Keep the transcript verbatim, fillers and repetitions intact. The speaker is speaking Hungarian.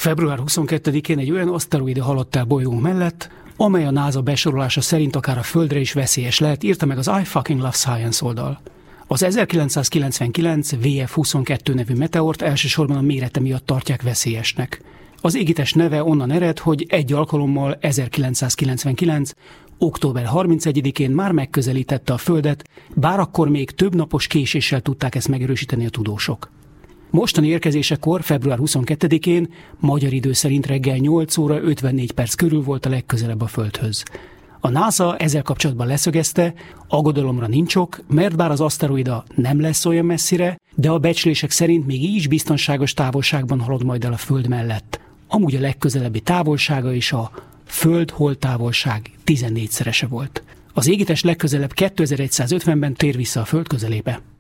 február huszonkettedikén egy olyan aszteroida haladt el bolygónk mellett, amely a NASA besorolása szerint akár a Földre is veszélyes lehet, írta meg az I Fucking Love Science oldal. Az ezerkilencszázkilencvenkilenc V F huszonkettő nevű meteort elsősorban a mérete miatt tartják veszélyesnek. Az égitest neve onnan ered, hogy egy alkalommal ezerkilencszázkilencvenkilenc. október harmincegyedikén már megközelítette a Földet, bár akkor még több napos késéssel tudták ezt megerősíteni a tudósok. Mostani érkezésekor, február huszonkettedikén, magyar idő szerint reggel nyolc óra ötvennégy perc körül volt a legközelebb a Földhöz. A NASA ezzel kapcsolatban leszögezte, aggodalomra nincs ok, mert bár az aszteroida nem lesz olyan messzire, de a becslések szerint még így is biztonságos távolságban halad majd el a Föld mellett. Amúgy a legközelebbi távolsága is a Föld-Hold távolság tizennégyszerese volt. Az égitest legközelebb kétezer-százötvenben tér vissza a Föld közelébe.